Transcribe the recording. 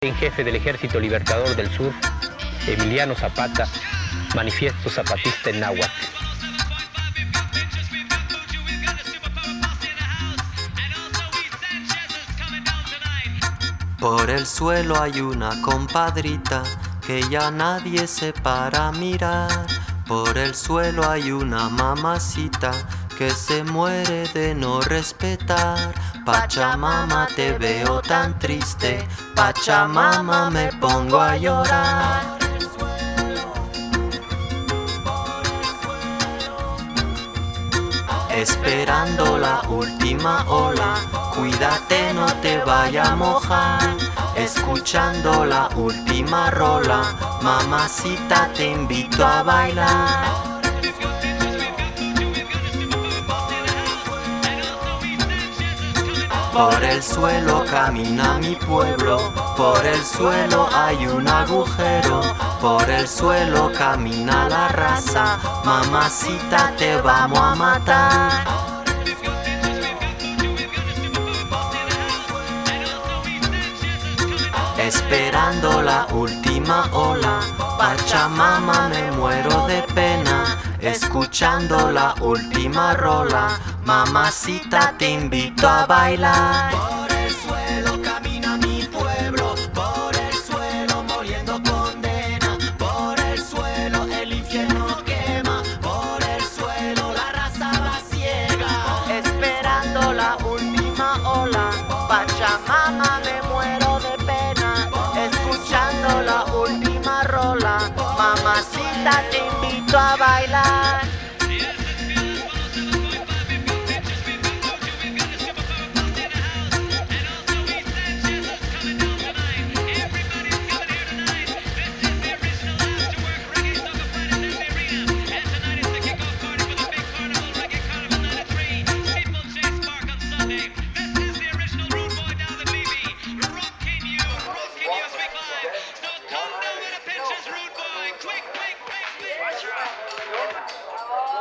En jefe del Ejército Libertador del Sur, Emiliano Zapata, manifiesto zapatista en náhuatl. Por el suelo hay una compadrita que ya nadie se para a mirar. Por el suelo hay una mamacita que se muere de no respetar. Pachamama, te veo tan triste, Pachamama, me pongo a llorar. Esperando la última ola, cuídate no te vaya a mojar. Escuchando la última rola, mamacita te invito a bailar. Por el suelo camina mi pueblo, por el suelo hay un agujero, por el suelo camina la raza, mamacita te vamos a matar. Esperando la última ola, Pachamama, me muero de pena. Escuchando la última rola, mamacita te invito a bailar. Por el suelo camina mi pueblo, por el suelo muriendo condena, por el suelo el infierno quema, por el suelo la raza va ciega. Esperando la última ola, Pachamama, me muero de pena. Escuchando la última rola, mamacita te invito a bailar.